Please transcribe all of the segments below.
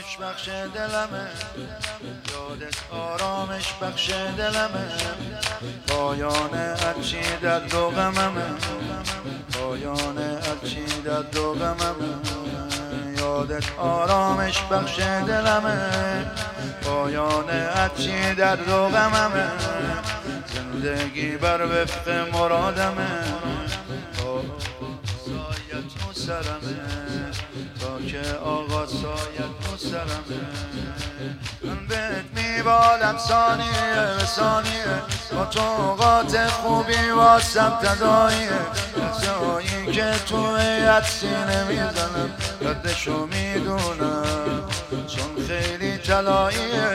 آرامش بخش دلمه، یادت آرامش بخش دلمه، پایان هرچی درد و غممه، پایان هرچی درد و غممه، یادت آرامش بخش دلمه، پایان هرچی درد و غممه، زندگی بر وفق مرادمه، تا سایت رو سرمه، تا که آقا سایت رو سرمه. من بهت میبالم ثانیه به ثانیه، با تو اوقات خوبی واسم تداییه، جایی که توی سینه میزنم قدشو میدونم چون خیلی طلاییه،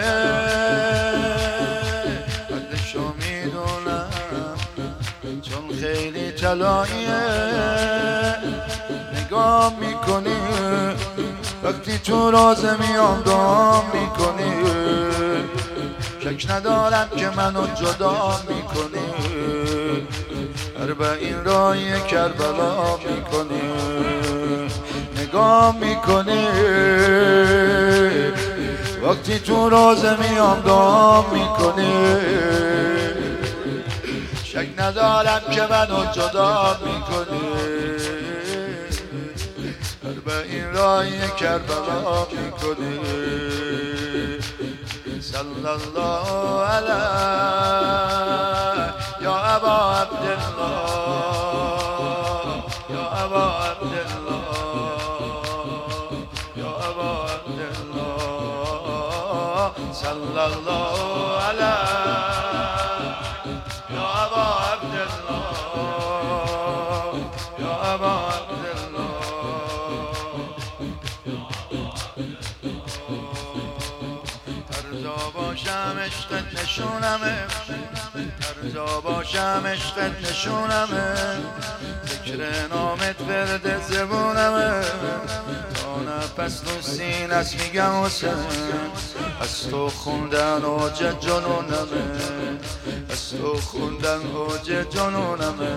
قدشو میدونم چون خیلی طلاییه. نگاه میکنی وقتی تو رازه میام دعا میکنی، شک ندارم که منو جدا میکنی، اربعین رای کربلا میکنی. نگاه میکنی وقتی تو رازه میام دعا میکنی، شک ندارم که منو جدا میکنی، اربعین رای کربلا میکنی. صلی الله علیه یا ابا عبدالله، یا ابا عبدالله، یا ابا عبدالله. صلی الله علیه یا ابا عبدالله، یا ابا عبدالله. هر جا باشم عشقت نشونمه، هر جا باشم عشقت نشونمه، ذکر نامت ورد زبونمه، تا نفس تو سینه‌ست میگم حسین، از تو خوندن اوج جنونمه، از تو خوندن اوج جنونمه.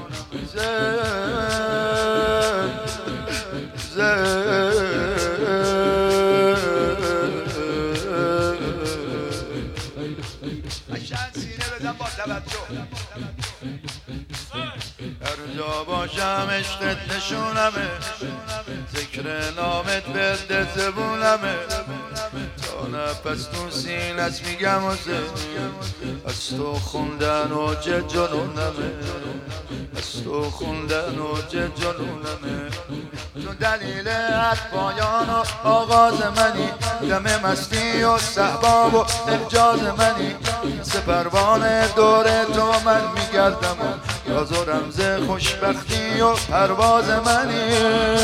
هر جا باشم عشقت نشونمه، ذکر نامت ورد زبونمه، تا نفس تو سینه‌ست میگم حسین، از تو خوندن اوج جنونمه، از تو خوندن اوج جنونمه. تو دلیل هر پایان و آغاز منی، دم مستی و صحباب و اعجاز منی، سپروانه دور تو من میگردم و راز و رمز خوشبختی و پرواز منی.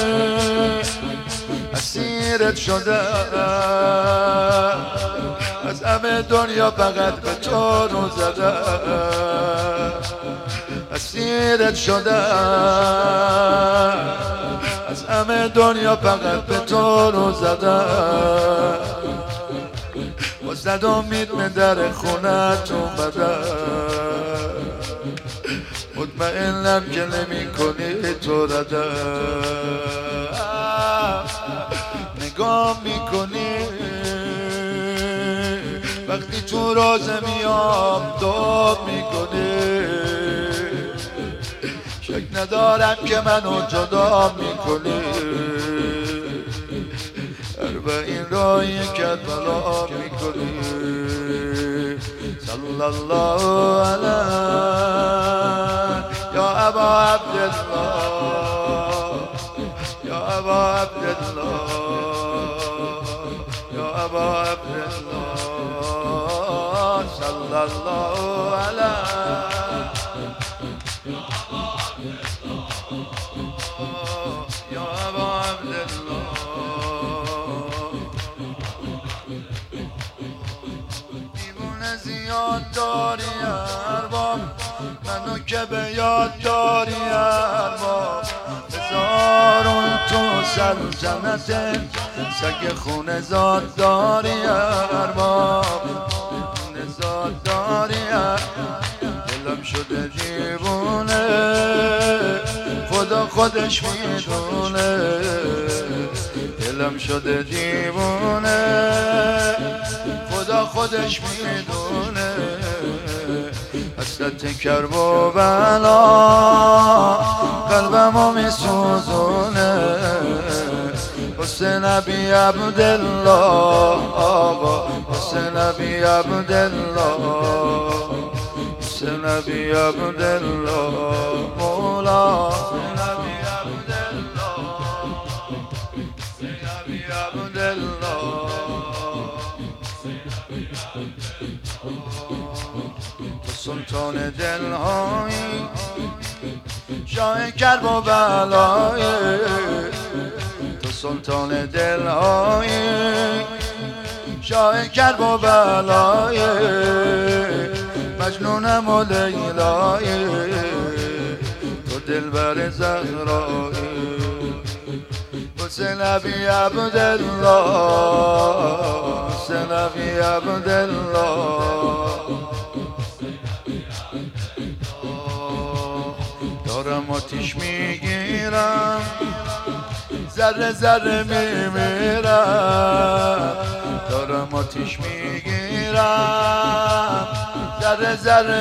اسیرت شده از همه دنیا فقط به تو رو زده، اسیرت شده از همه دنیا فقط به تو رو زده، و زد امید به در خونت اومده، مطمئنم که نمی کنی تو رده. نگاه میکنی وقتی تو رازه میام دعا میکنی، شک ندارم که منو جدا میکنی، اربعین رای کربلا میکنی. صلی الله علیه یا ابا عبدالله، یا ابا عبدالله، یا ابا عبدالله. صلی الله علیه یا ابا عبدالله. دیوونه زیاد داری ارباب، منو که به یاد داری ارباب، هزارون تو سلطنت سگ خونه زاد داری ارباب، خونه زاد داری دلم شده دیوونه، خدا خودش میدونه، دلم شده دیوونه خدا خودش میدونه حسرت کرب و بلا قلبمو میسوزونه حسین ابی عبدالله آقا حسین ابی عبدالله حسین ابی عبدالله مولا حسین ابی عبدالله حسین ابی عبدالله تو سلطان دلهایی شاه کرب و بلایی تو سلطان دلهایی شاه کرب و بلایی مجنونم و لیلایی تو دلبر زهرایی حسین ابی عبدالله حسین ابی عبدالله دارم آتیش میگیرم ذره ذره میمیرم دارم آتیش میگیرم ذره ذره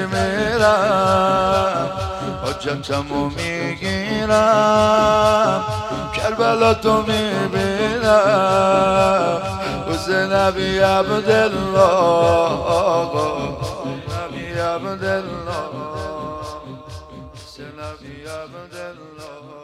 میمیرم حاجتمو میگیرم کربلا تو میبینم حسین ابی عبدالله آقا ابی عبدالله حسین ابی عبدالله